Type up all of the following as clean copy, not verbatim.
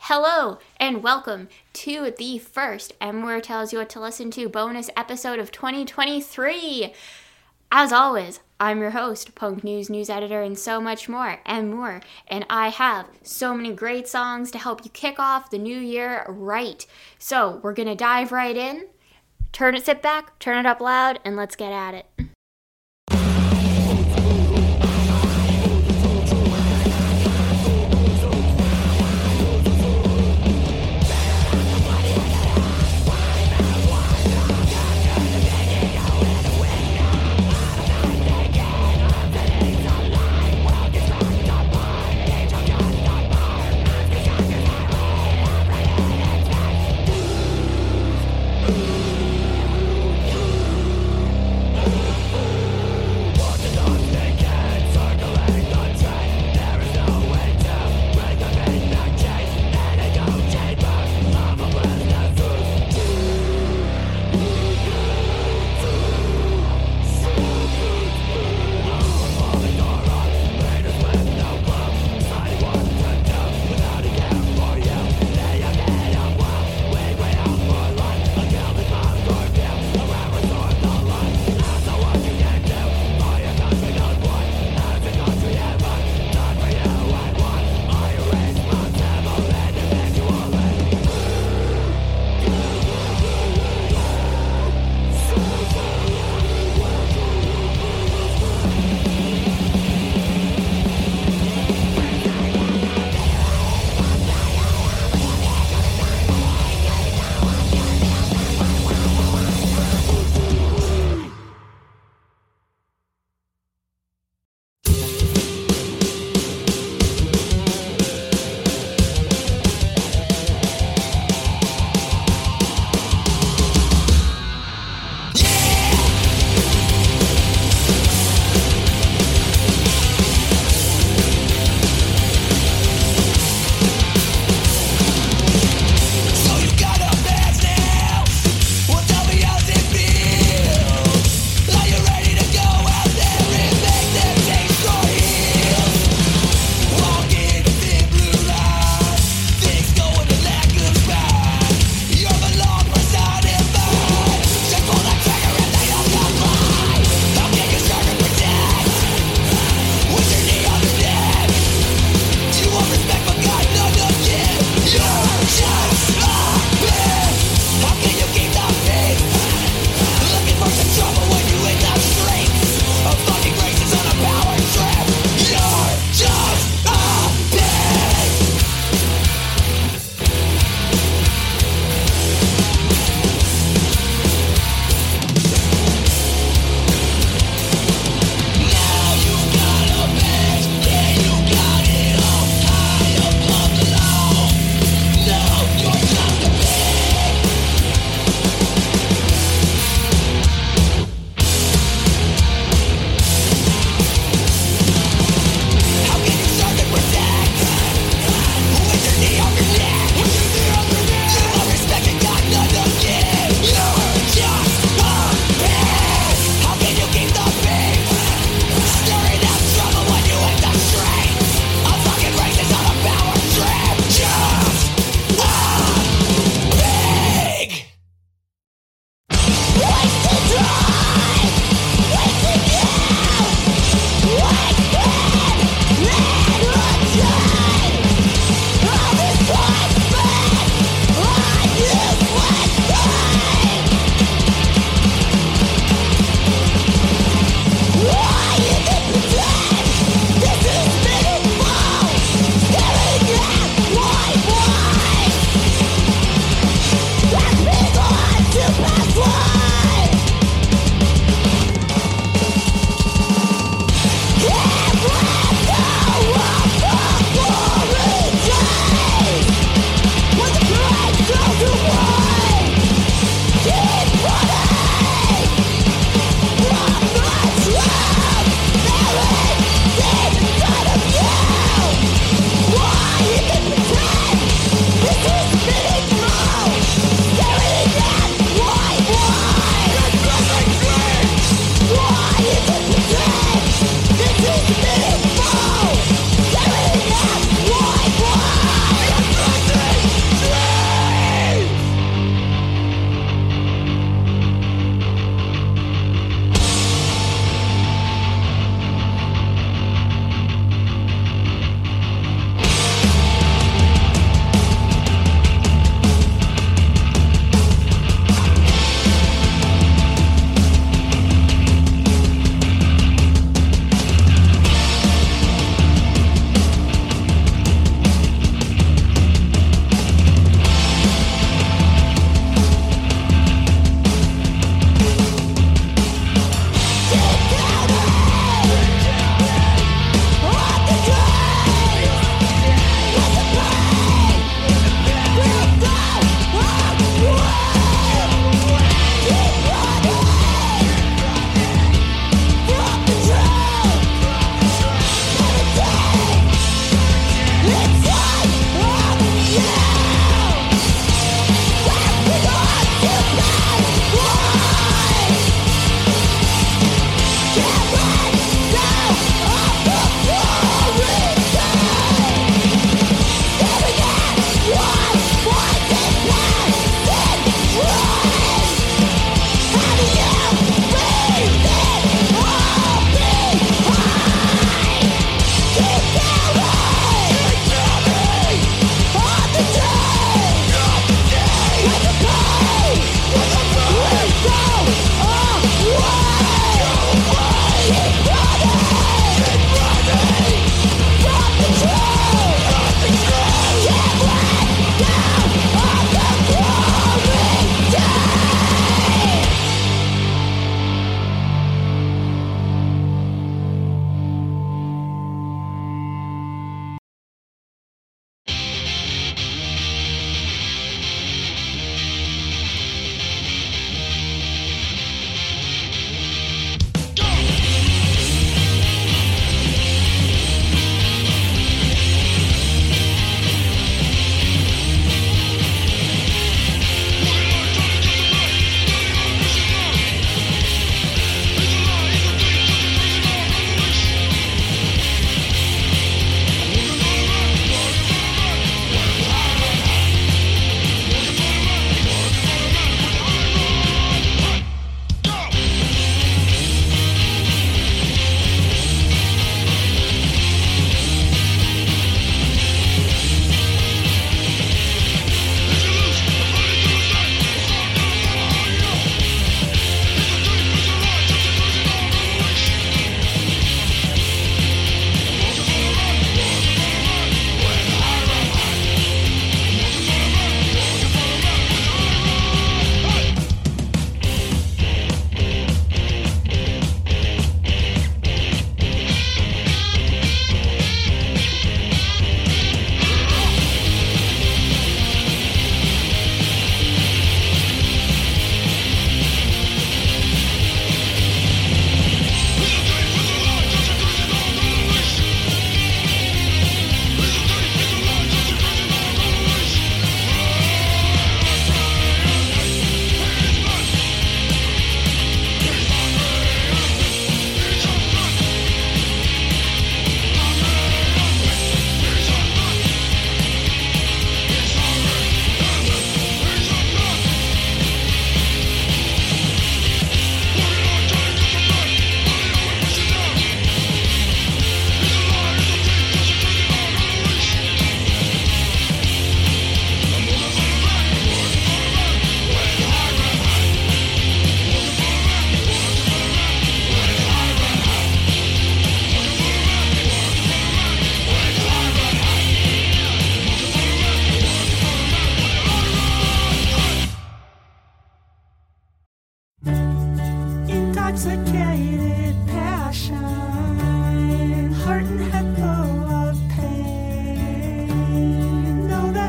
Hello and welcome to the first Emwer Tells You What to Listen To bonus episode of 2023. As always, I'm your host, Punk News editor, and so much more, and I have so many great songs to help you kick off the new year right. So we're going to dive right in, sit back, turn it up loud, and let's get at it.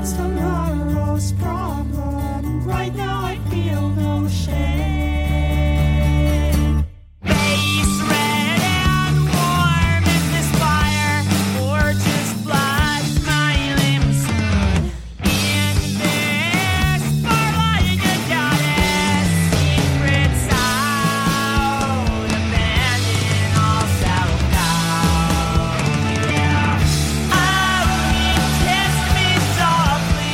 that's tomorrow's problem. Right now I feel no shame. Face red and warm, is this fire or just blood? My limbs in this firelight, you got it. Secrets out, abandon all self-doubt. Yeah. Oh, you kissed me softly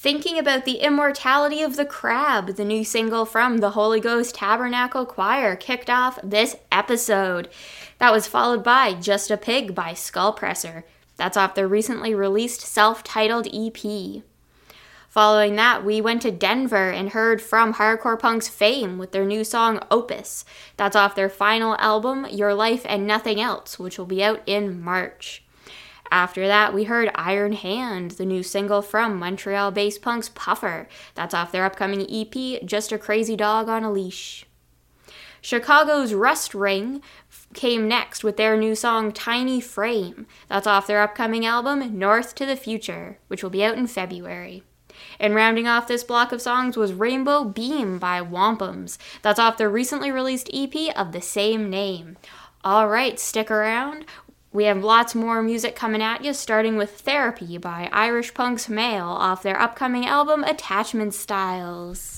Thinking About the Immortality of the Crab, the new single from the Holy Ghost Tabernacle Choir, kicked off this episode. That was followed by Just a Pig by Skullpresser. That's off their recently released self-titled EP. Following that, we went to Denver and heard from hardcore punk's Fame with their new song Opus. That's off their final album, Your Life and Nothing Else, which will be out in March. After that, we heard Iron Hand, the new single from Montreal-based punk's Puffer. That's off their upcoming EP, Just a Crazy Dog on a Leash. Chicago's Rust Ring came next with their new song Tiny Frame. That's off their upcoming album, North to the Future, which will be out in February. And rounding off this block of songs was Rainbow Beam by Wampums. That's off their recently released EP of the same name. Alright, stick around. We have lots more music coming at you, starting with Therapy by Irish punk's Male off their upcoming album Attachment Styles.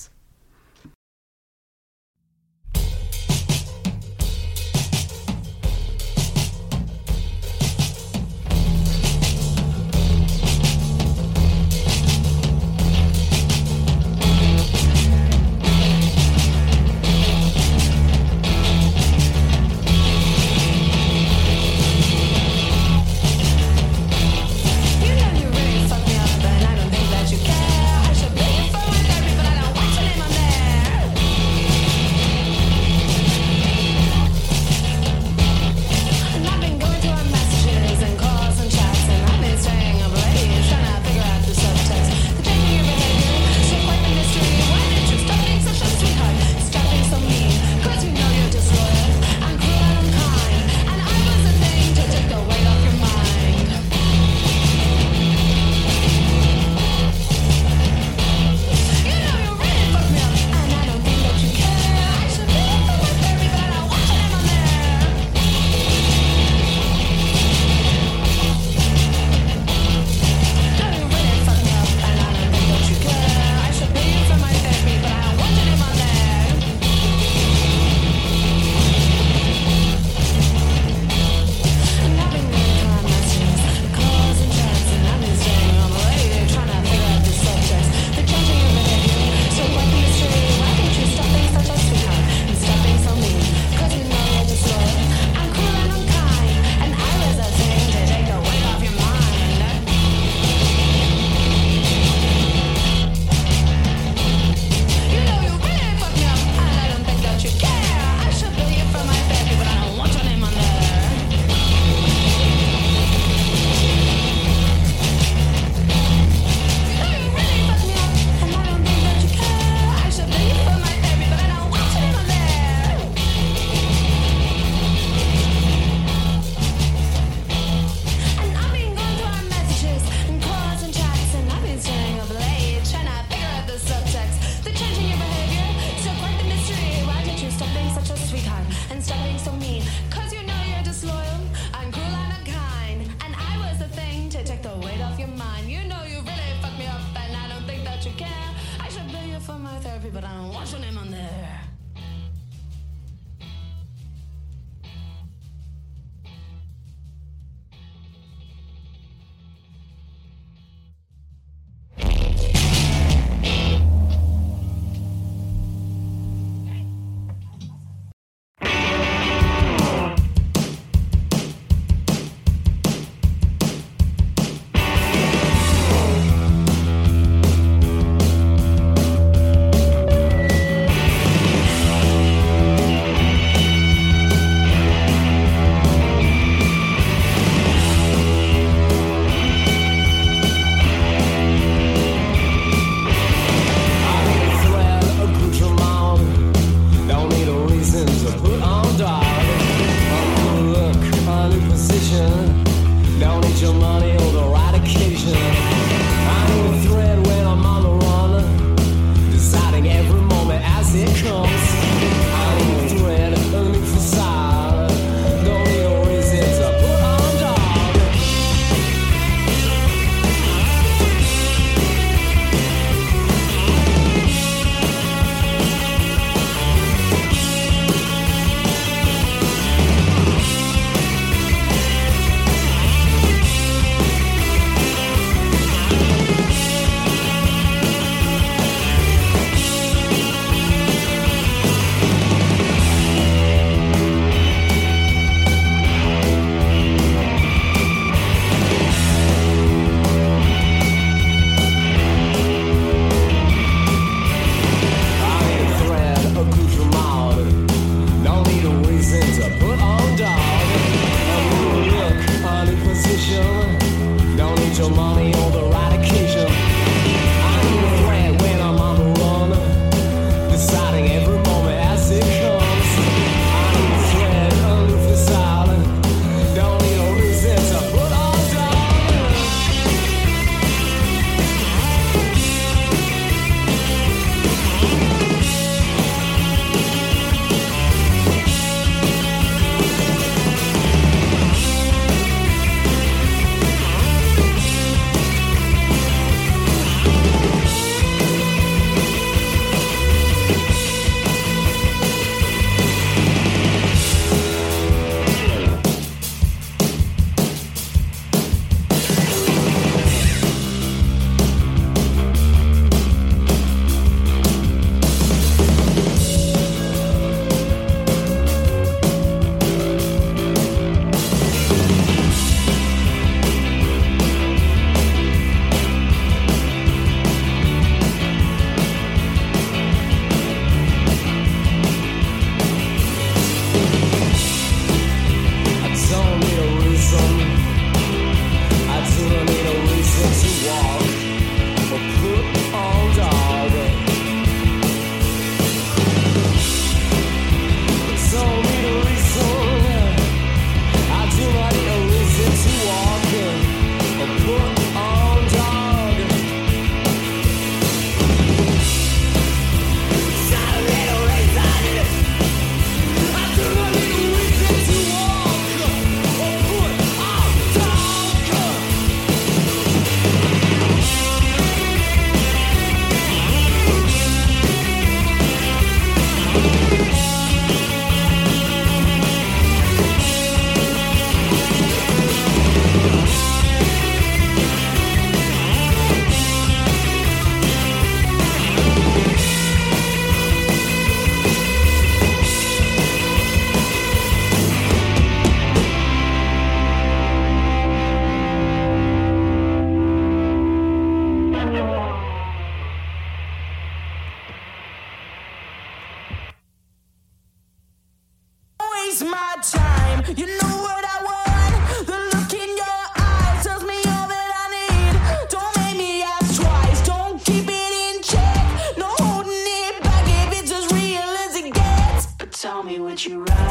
waste my time. You know what I want. The look in your eyes tells me all that I need. Don't make me ask twice. Don't keep it in check. No holding it back if it's as real as it gets. But tell me what you write.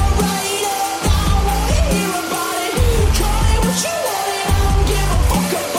Fuck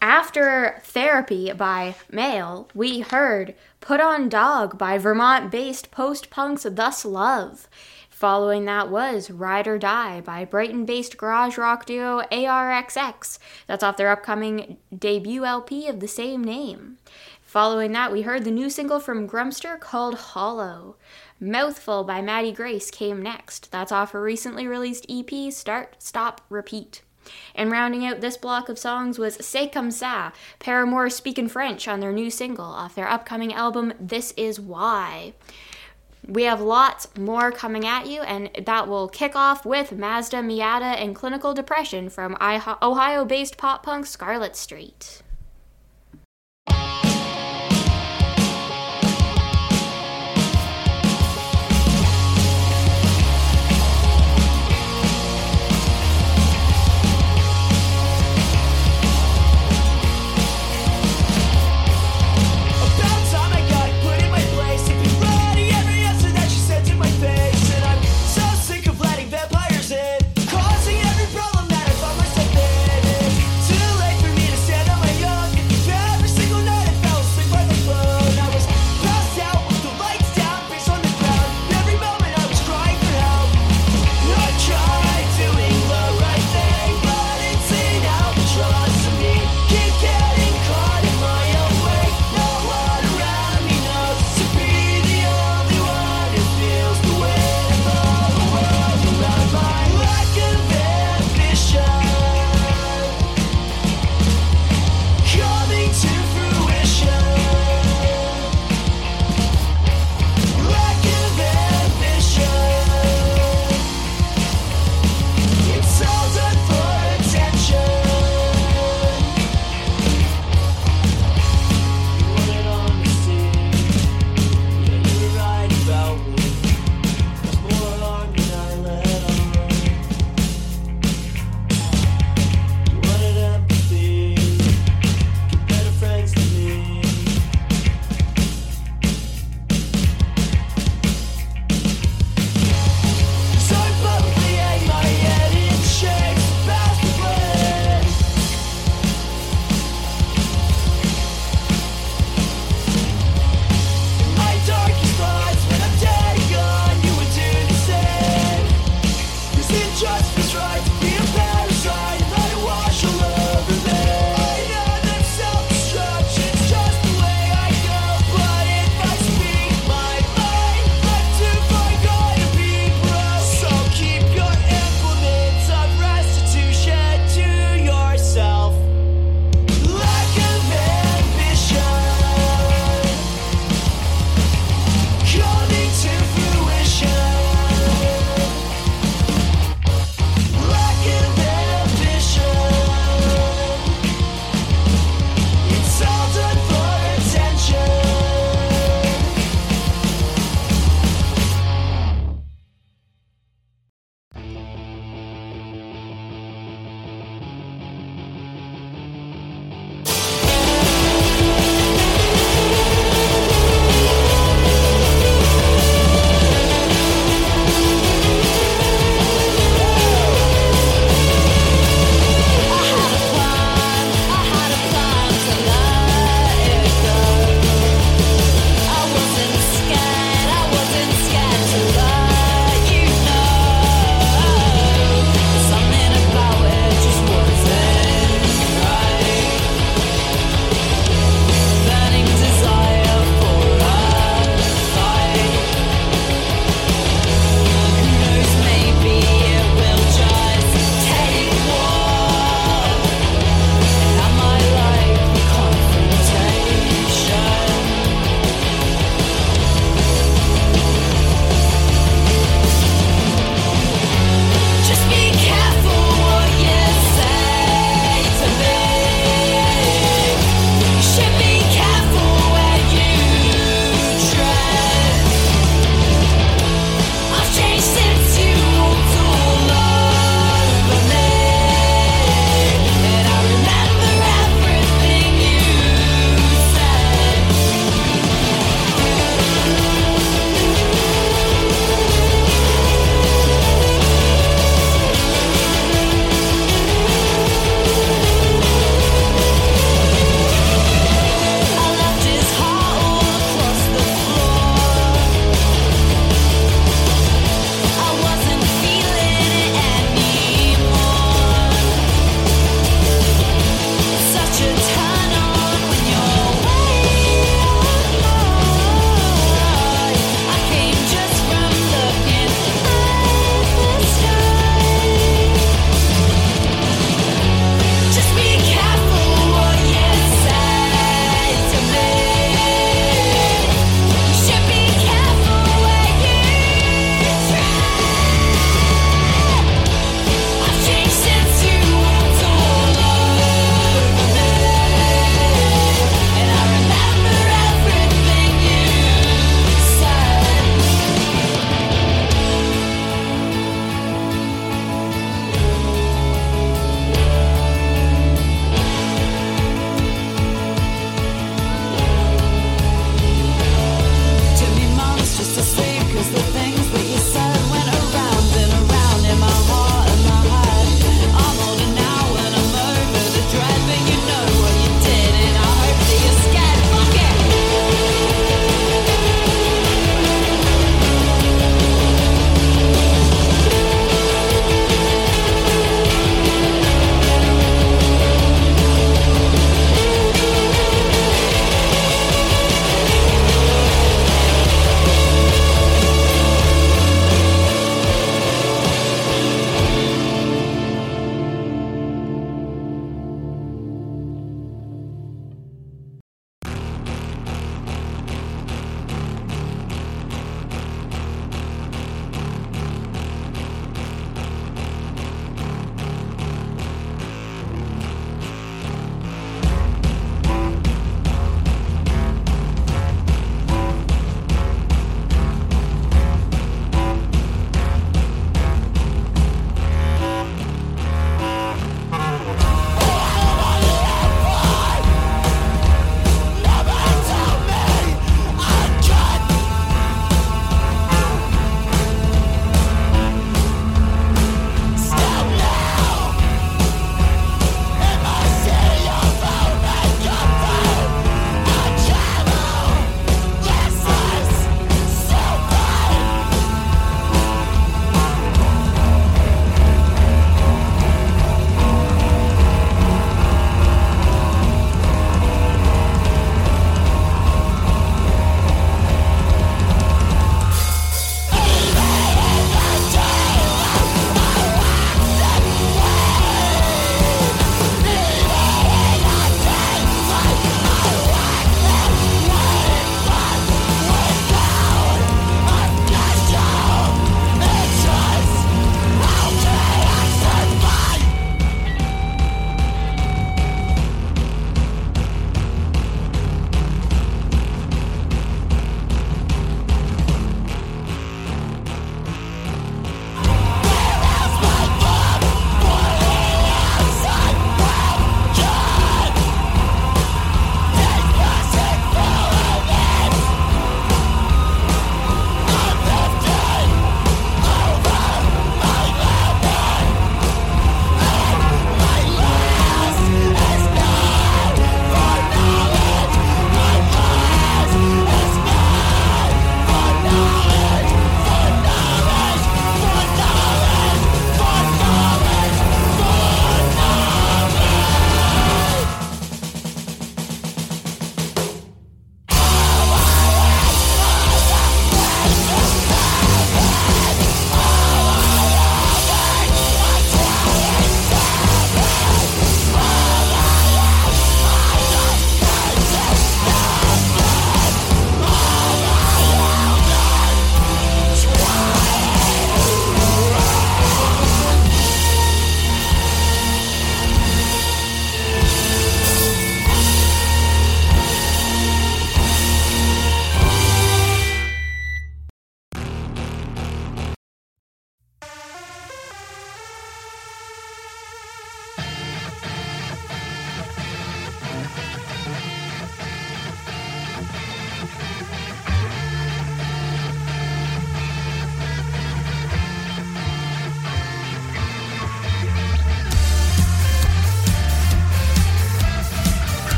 After Therapy by Male, we heard Put On Dog by Vermont-based post-punks Thus Love. Following that was Ride or Die by Brighton-based garage rock duo ARXX. That's off their upcoming debut LP of the same name. Following that, we heard the new single from Grumster called Hollow. Mouthful by Maddie Grace came next. That's off her recently released EP, Start, Stop, Repeat. And rounding out this block of songs was C'est Comme Ça, Paramore speaking French on their new single off their upcoming album, This Is Why. We have lots more coming at you, and that will kick off with Mazda Miata and Clinical Depression from Ohio-based pop-punk Scarlet Street. Causing every problem that I find myself in. It's too late for me to stand on my own.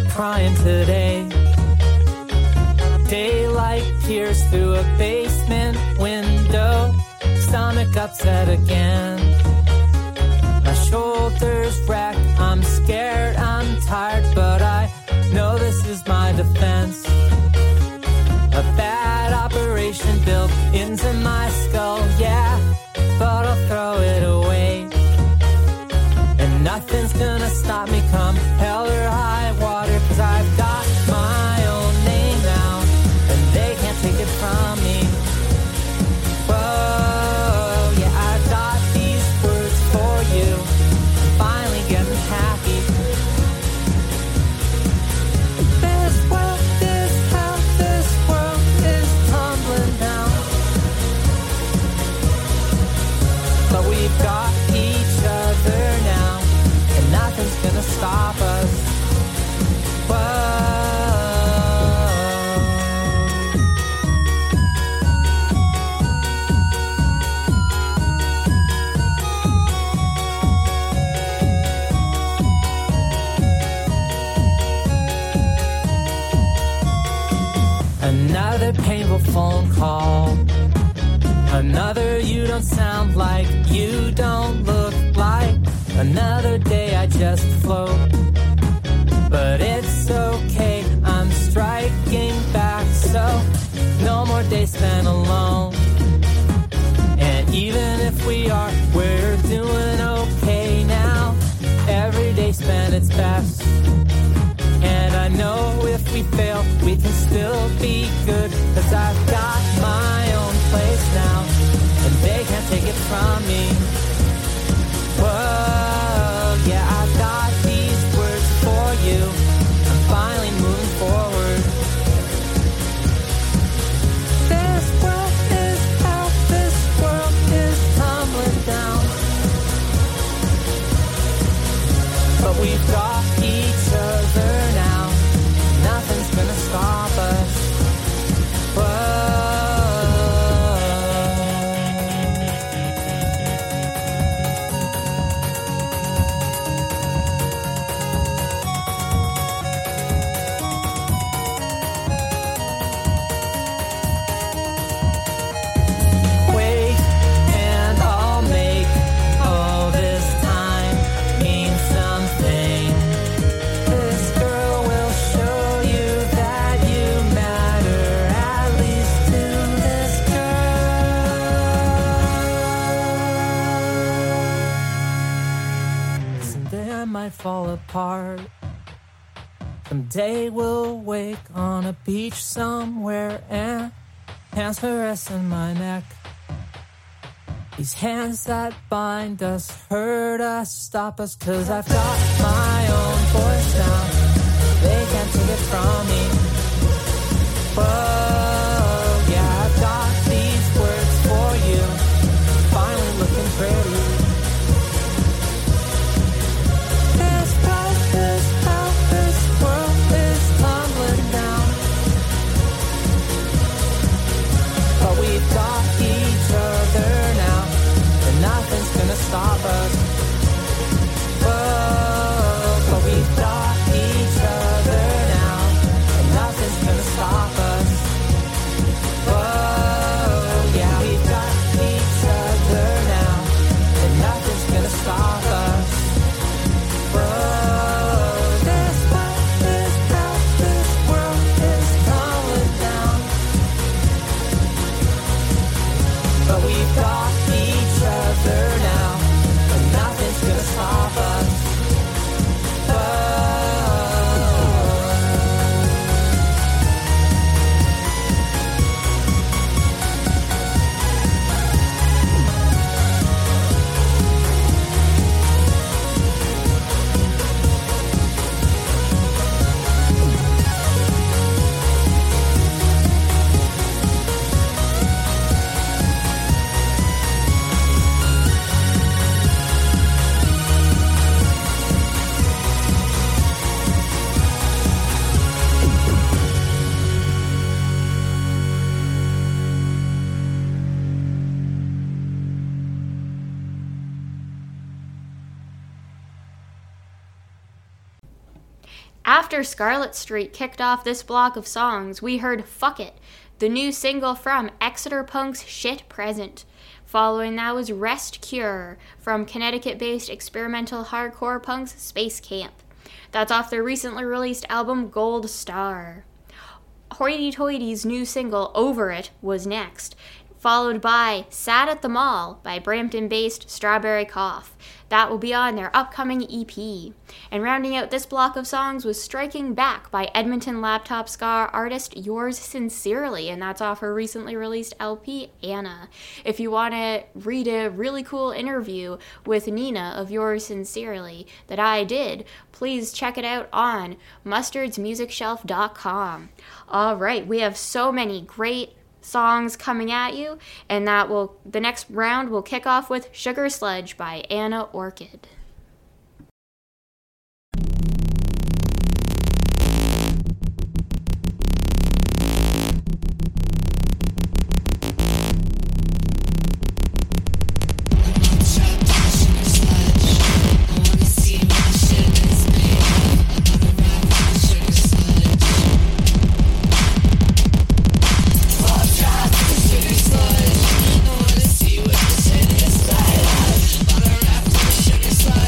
crying today. Daylight peers through a basement window. Stomach upset again. My shoulders wrecked. I'm scared, I'm tired, but I know this is my defense. A bad operation built into my skull, yeah, but I'll throw it away. And nothing's gonna stop me come hell or high water, 'cause I've got my own name now, and they can't take it from me. Whoa, yeah, I've got these words for you. I'm finally getting happy. This world is how this world is tumbling down. But we've got each other now, and nothing's gonna stop us. Whoa. Another painful phone call. Another you don't sound like, you don't look like. Another day I just float. But it's okay, I'm striking back. So no more days spent alone. And even if we are, we're doing okay now. Every day spent its best. And I know if we fail, we can still be good. 'Cause I've got my own place now, and they can't take it from me. Whoa, yeah, I've got these words for you. I'm finally moving forward. This world is how this world is tumbling down. But we've got each other now. Nothing's gonna stop us. Whoa. Wait, and I'll make all this time mean something. This girl will show you that you matter, at least to this girl. Someday I might fall apart. Someday we'll wake on a beach somewhere and hands caressing my neck. These hands that bind us, hurt us, stop us, 'cause I've got my own voice now. They can't take it from me. Whoa, yeah, I've got these words for you. Finally looking pretty. This world is how this world is tumbling down. But we've got each other now, and nothing's gonna stop us. Whoa, but we've got each After Scarlet Street kicked off this block of songs, we heard Fuck It, the new single from Exeter Punk's Shit Present. Following that was Rest Cure from Connecticut-based experimental hardcore punks Space Camp. That's off their recently released album Gold Star. Hoity Toity's new single Over It was next, followed by Sat at the Mall by Brampton-based Strawberry Cough. That will be on their upcoming EP. And rounding out this block of songs was Striking Back by Edmonton laptop ska artist Yours Sincerely, and that's off her recently released LP, Anna. If you want to read a really cool interview with Nina of Yours Sincerely that I did, please check it out on mustardsmusicshelf.com. All right, we have so many great songs coming at you, and the next round will kick off with Sugar Sledge by Anna Orchid. Sugar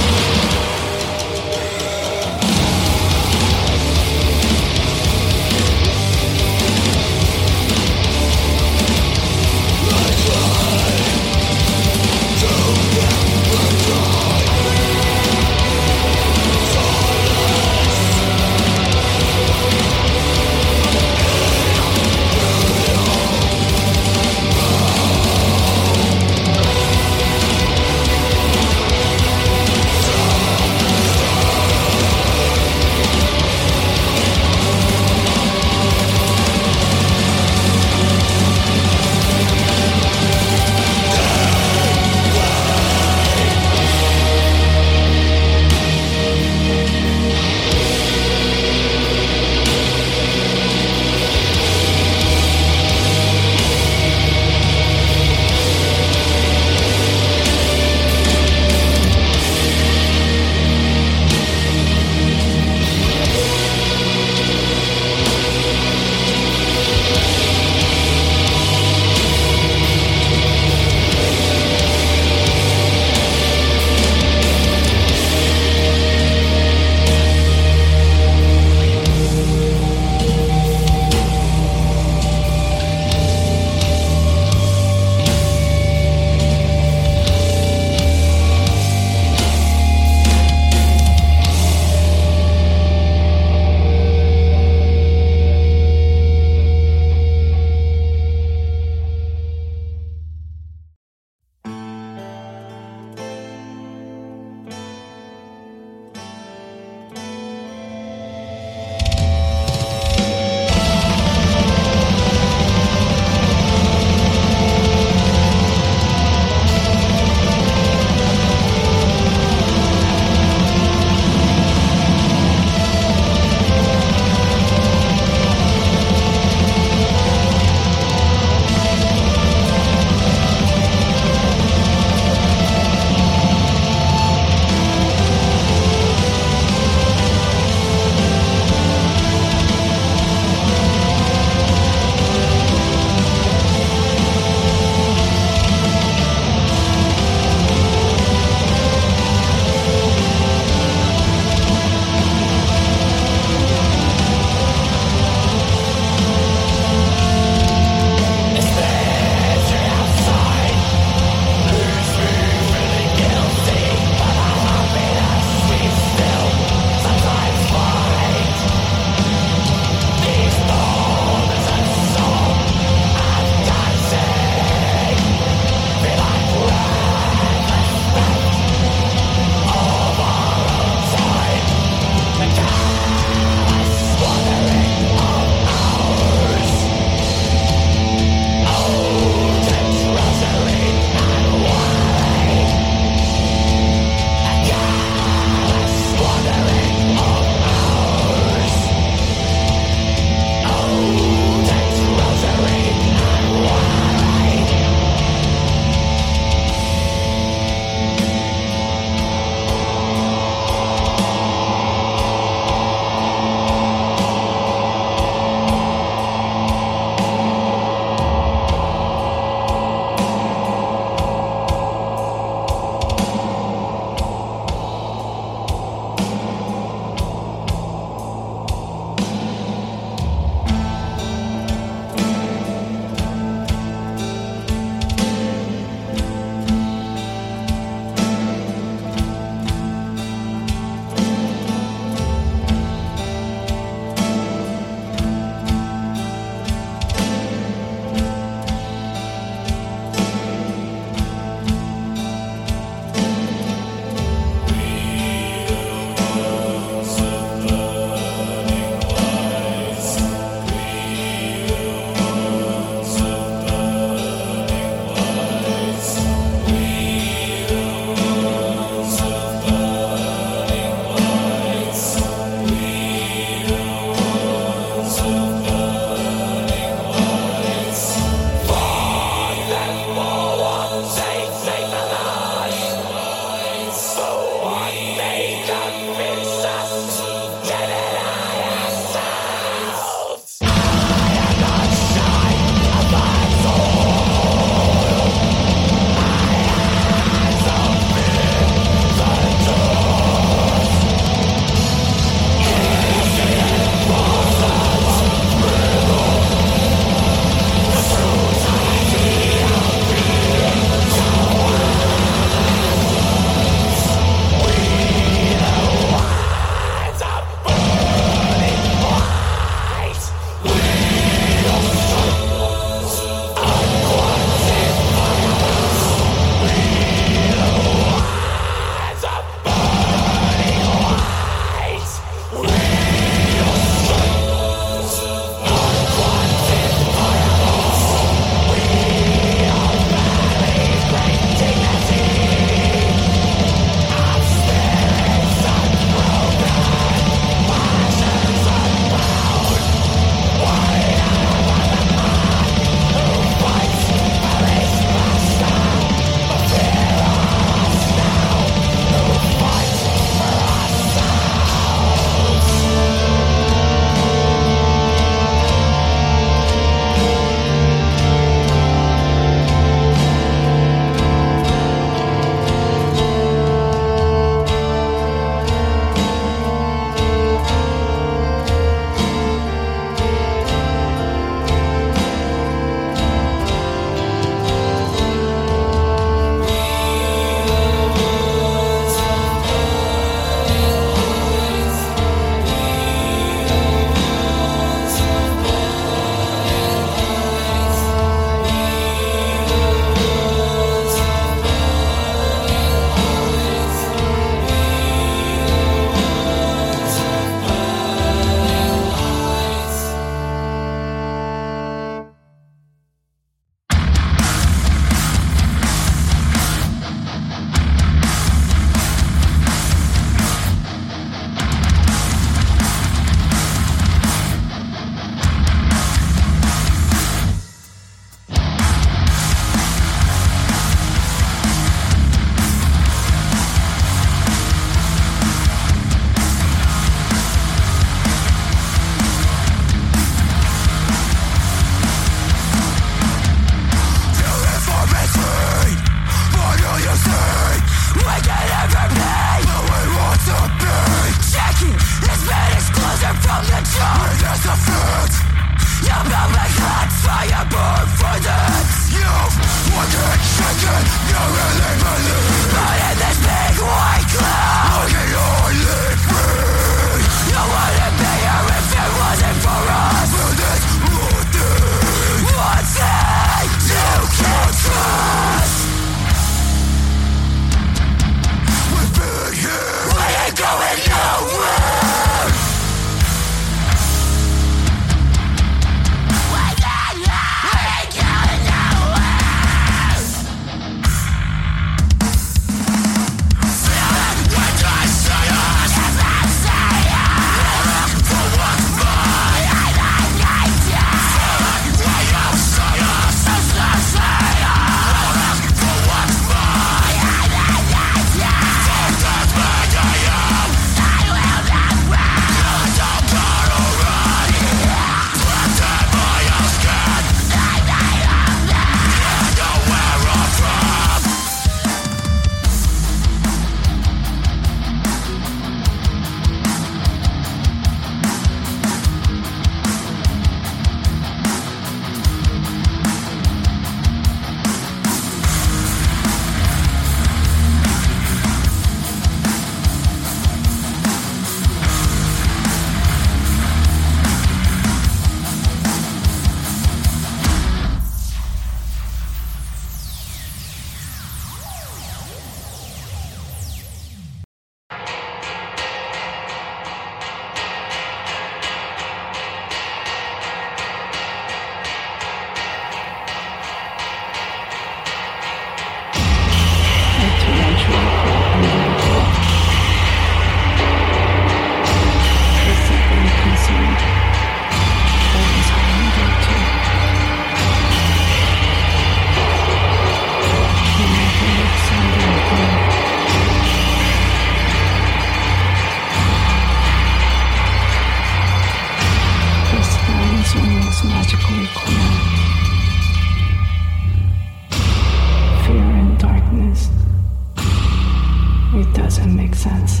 sense.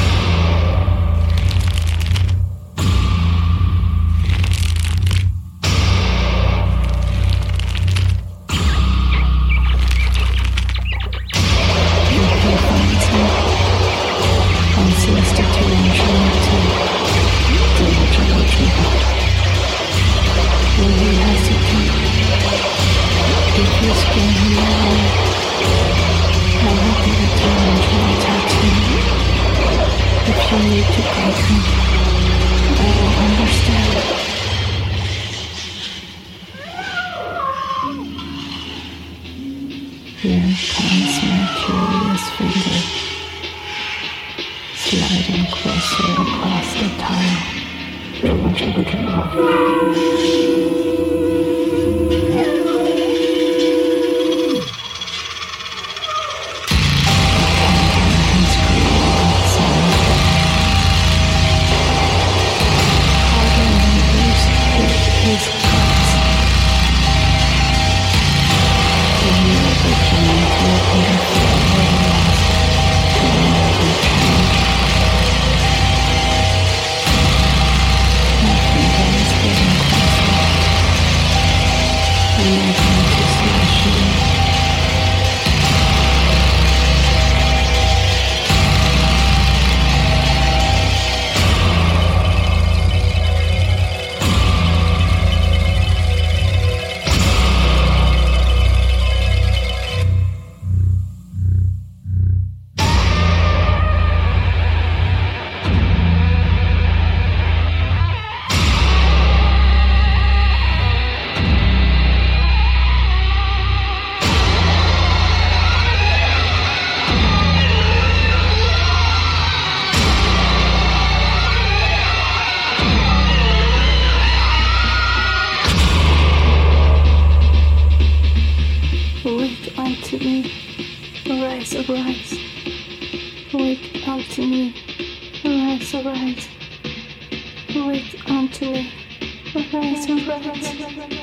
Here comes my curious finger, sliding closer across the tile. Wake unto me, arise, arise. Wake unto me, arise, arise. Wake unto me, arise, arise.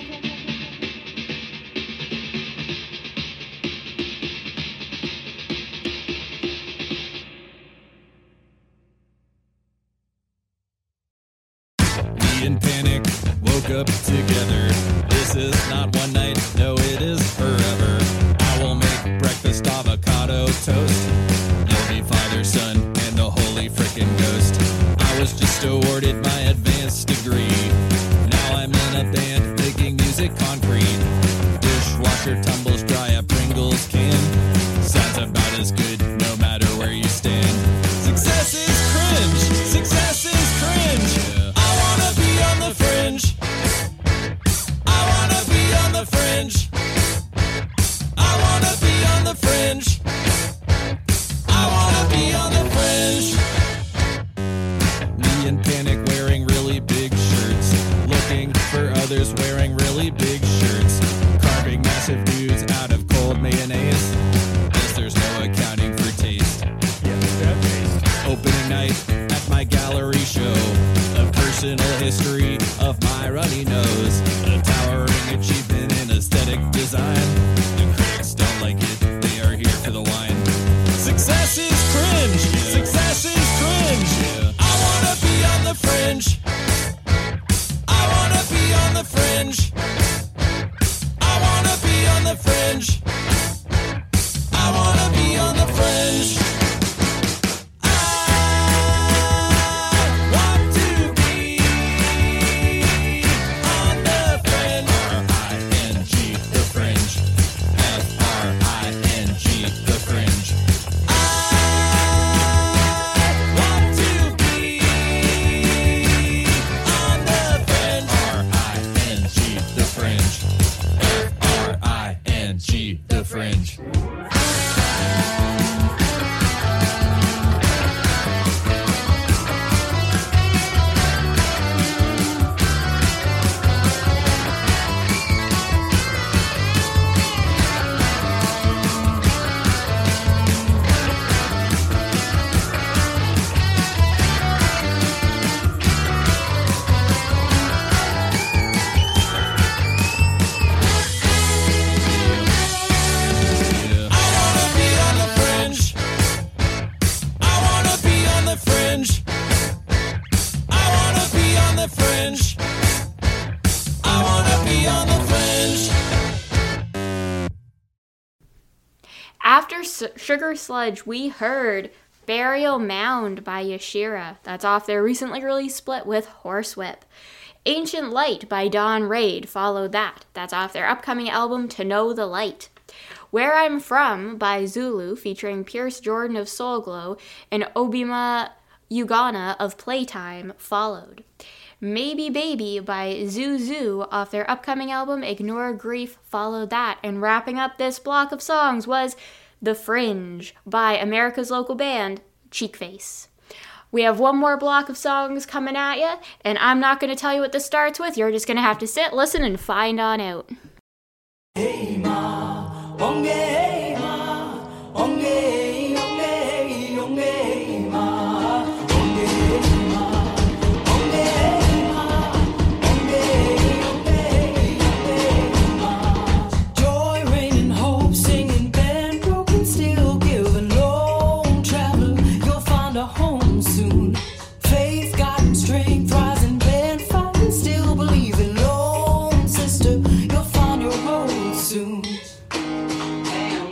in panic, woke up together. This is not one night, no, it is forever. I will make breakfast avocado toast. You'll be Father, Son, and the Holy Frickin' Ghost. I was just awarded my advanced degree. Now I'm in a band making music concrete. Dishwasher tumbles dry, a Pringles can. Sounds about as good no matter where you stand. Success is cringe. Success is cringe. I wanna be on the fringe. I wanna be on the fringe. I wanna be on the fringe. I wanna be on the fringe. Me in panic wearing really big shirts. Looking for others wearing really big shirts. Carving massive dudes out of cold mayonnaise. Guess there's no accounting for taste. Opening night at my gallery show. A personal history of my runny nose. A towering achievement in aesthetic design. The critics don't like it, they are here for the wine. Success is cringe. Success is cringe. I wanna be on the fringe. I wanna be on the fringe. I wanna be on the fringe. I wanna be on the fringe. The fringe. After Sugar Sludge, we heard Burial Mound by Yashira. That's off their recently released split with Horsewhip. Ancient Light by Dawn Raid followed that. That's off their upcoming album To Know the Light. Where I'm From by Zulu featuring Pierce Jordan of Soul Glow and Obima Ugana of Playtime followed. Maybe Baby by Zuzu off their upcoming album Ignore Grief followed that. And wrapping up this block of songs was The Fringe by America's local band Cheekface. We have one more block of songs coming at you, and I'm not going to tell you what this starts with. You're just going to have to sit, listen, and find on out. Hey ma, onge hey ma, onge onge onge ma, onge ma, onge ma, onge ma. Joy, rain, and hope, singing, band, broken, still giving, lone traveler, you'll find a home soon. Faith, God, and strength, rising, band, fighting, still believing, lone sister, you'll find your road soon. Hey,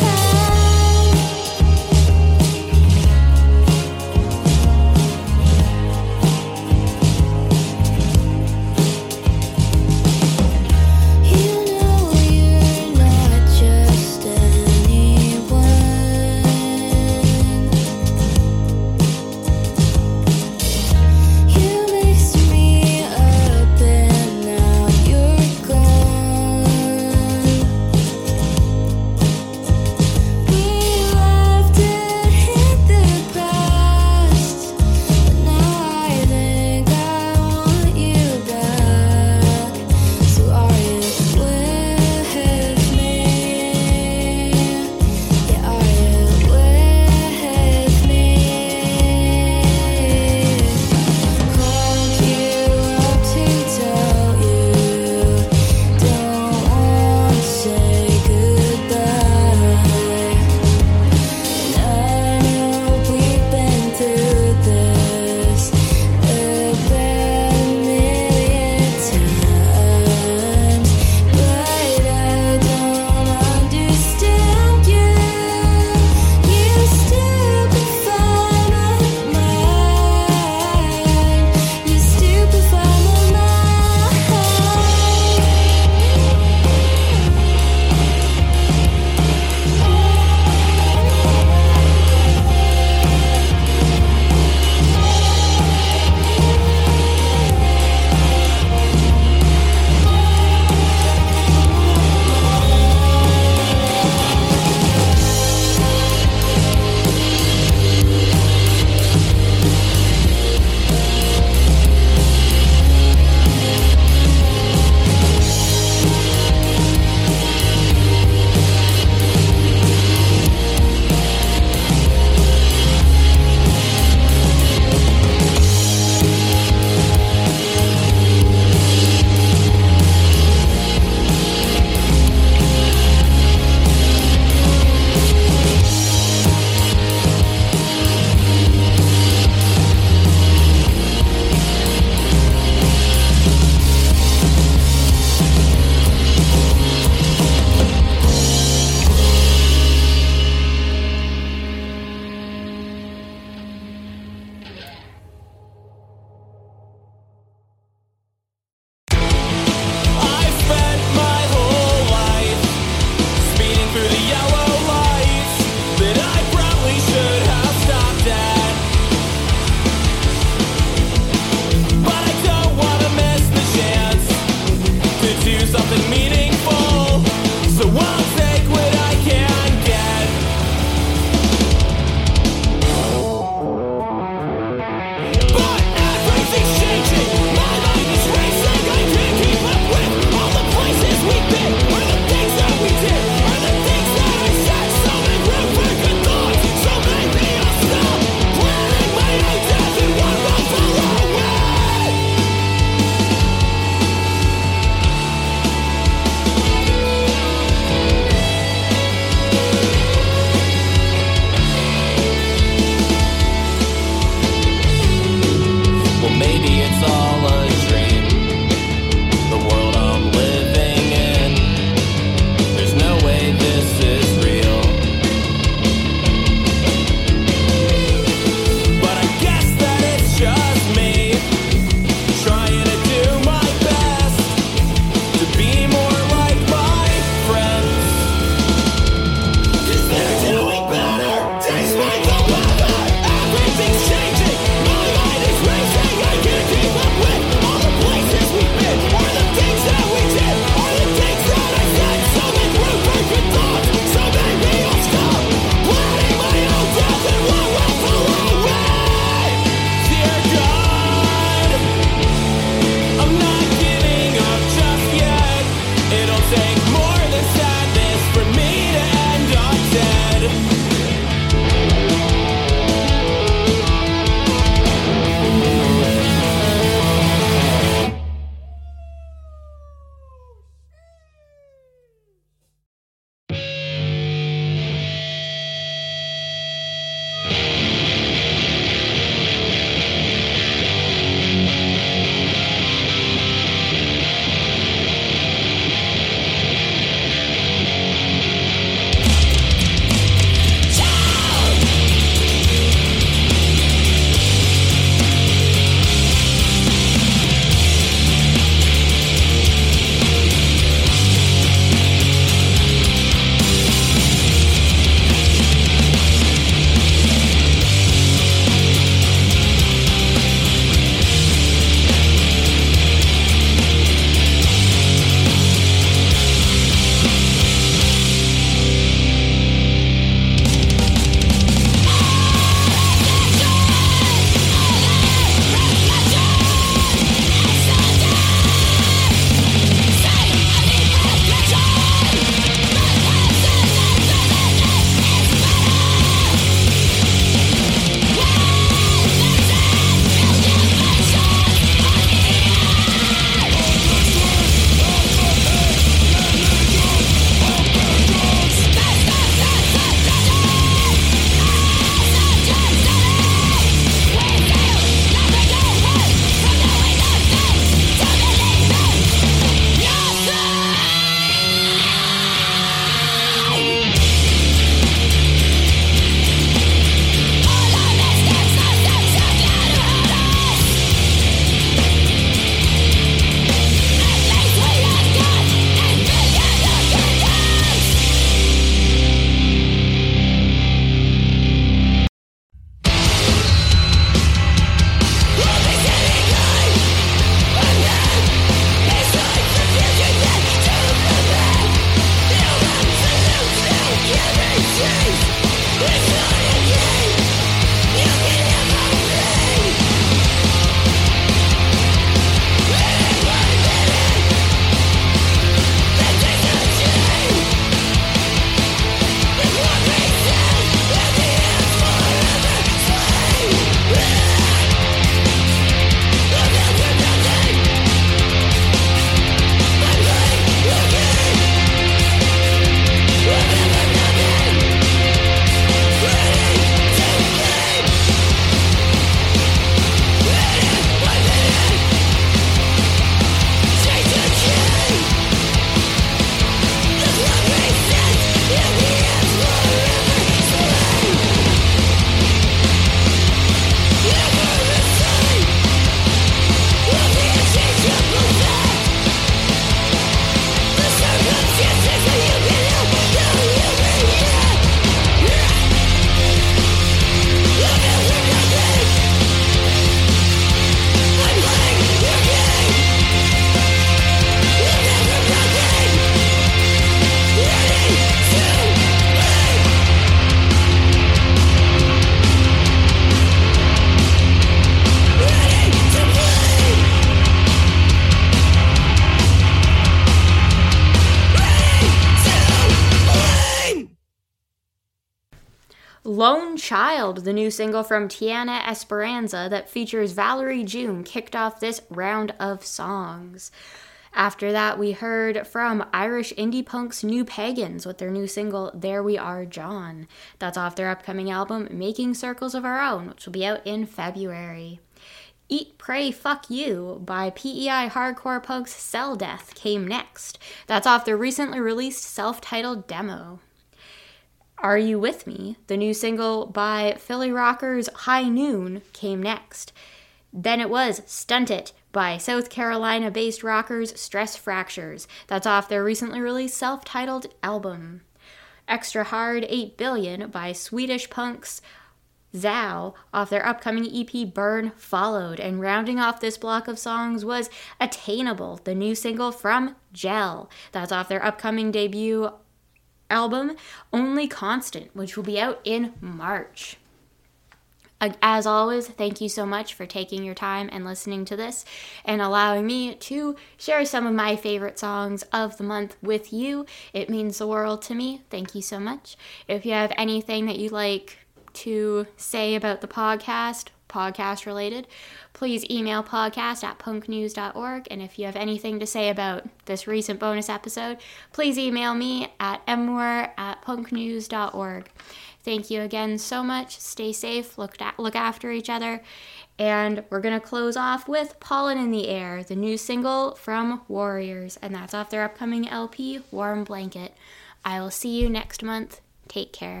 Lone Child, the new single from Tiana Esperanza that features Valerie June, kicked off this round of songs. After that, we heard from Irish indie punk's New Pagans with their new single, There We Are, John. That's off their upcoming album, Making Circles of Our Own, which will be out in February. Eat, Pray, Fuck You by PEI hardcore punk's Cell Death came next. That's off their recently released self-titled demo. Are You With Me, the new single by Philly rockers High Noon, came next. Then it was Stunt It by South Carolina-based rockers Stress Fractures. That's off their recently released self-titled album. Extra Hard 8 Billion by Swedish punks Zao off their upcoming EP Burn followed. And rounding off this block of songs was Attainable, the new single from Gel. That's off their upcoming debut album Only Constant, which will be out in March. As always, thank you so much for taking your time and listening to this and allowing me to share some of my favorite songs of the month with you. It means the world to me. Thank you so much. If you have anything that you'd like to say about the podcast related, please email podcast@punknews.org. And if you have anything to say about this recent bonus episode, please email me at mware@punknews.org. Thank you again so much. Stay safe, look after each other, and we're going to close off with Pollen in the Air, the new single from Warriors, and that's off their upcoming LP, Warm Blanket. I will see you next month. Take care.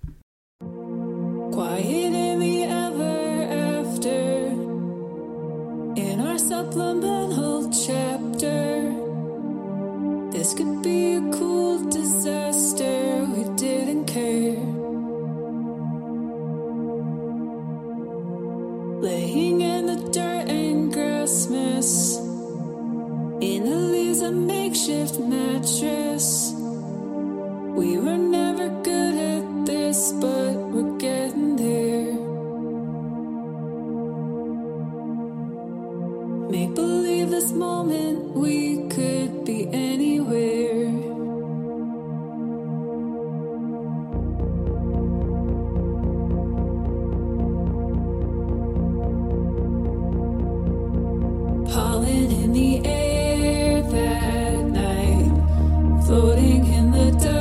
Quiet in the ever after, in our supplemental chapter. This could be a cool disaster, we didn't care. Laying in the dirt and grass mess, in the leaves a makeshift mattress. We were never good at this, but we're getting there. Make believe this moment we could be anywhere. Pollen in the air that night, floating in the dark.